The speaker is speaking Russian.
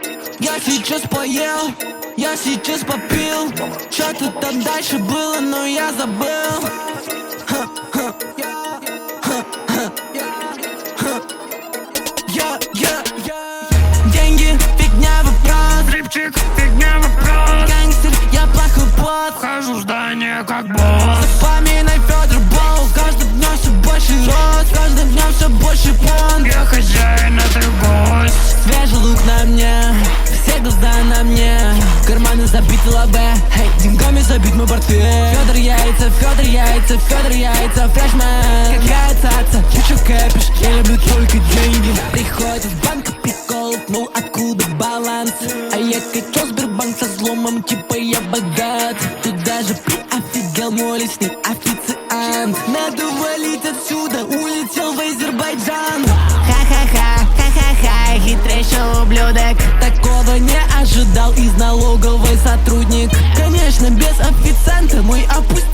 Я сейчас поел, я сейчас попил. Что-то там дальше было, но я забыл. Деньги, фигня, вопрос. Дрипчик, фигня, вопрос. Гангстер, я плохой босс. Вхожу в здание как босс. Запоминай, Федор Бол. Каждым днем все больше рост, каждым днем все больше понт. Я хозяин, а ты гость. Свежий лук на мне, все глаза на мне. Карманы забиты лобе, эй, деньгами забит мой портфель. Федор яйца, Федор яйца, Федор яйца, фрешмен. Какая цаца, ты чё кэпишь? Я люблю только деньги. Приходит в банк прикол, ну откуда баланс? А я качал Сбербанк со взломом, типа я богат. Тут даже приофигел мой личный официант. Надо валить отсюда, улетел в Азербайджан. Ха-ха-ха, ха-ха-ха, хитрейший ублюдок. Такого не ожидал из налоговой сотрудник. Конечно, без официанта мой опустил